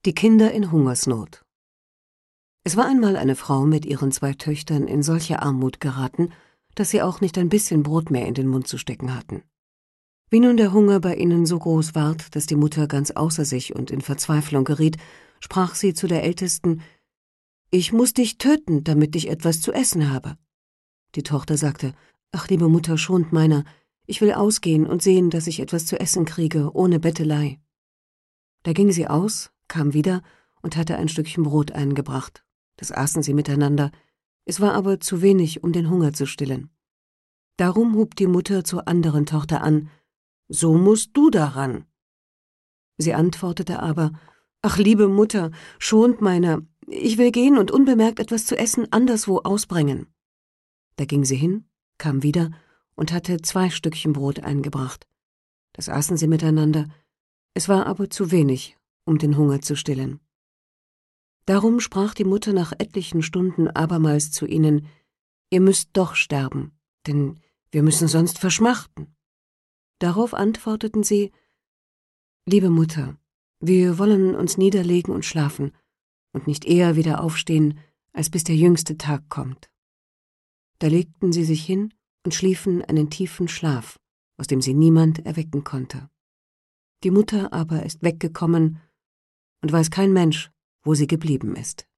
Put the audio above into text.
Die Kinder in Hungersnot. Es war einmal eine Frau mit ihren 2 Töchtern in solche Armut geraten, dass sie auch nicht ein bisschen Brot mehr in den Mund zu stecken hatten. Wie nun der Hunger bei ihnen so groß ward, dass die Mutter ganz außer sich und in Verzweiflung geriet, sprach sie zu der Ältesten: »Ich muß dich töten, damit ich etwas zu essen habe.« Die Tochter sagte: »Ach, liebe Mutter, schont meiner, ich will ausgehen und sehen, dass ich etwas zu essen kriege, ohne Bettelei.« Da ging sie aus, kam wieder und hatte ein Stückchen Brot eingebracht. Das aßen sie miteinander, es war aber zu wenig, um den Hunger zu stillen. Darum hub die Mutter zur anderen Tochter an: »So musst du daran.« Sie antwortete aber: »Ach, liebe Mutter, schont meiner, ich will gehen und unbemerkt etwas zu essen anderswo ausbringen.« Da ging sie hin, kam wieder und hatte 2 Stückchen Brot eingebracht. Das aßen sie miteinander, es war aber zu wenig, um den Hunger zu stillen. Darum sprach die Mutter nach etlichen Stunden abermals zu ihnen: »Ihr müsst doch sterben, denn wir müssen sonst verschmachten.« Darauf antworteten sie: »Liebe Mutter, wir wollen uns niederlegen und schlafen und nicht eher wieder aufstehen, als bis der jüngste Tag kommt.« Da legten sie sich hin und schliefen einen tiefen Schlaf, aus dem sie niemand erwecken konnte. Die Mutter aber ist weggekommen und weiß kein Mensch, wo sie geblieben ist.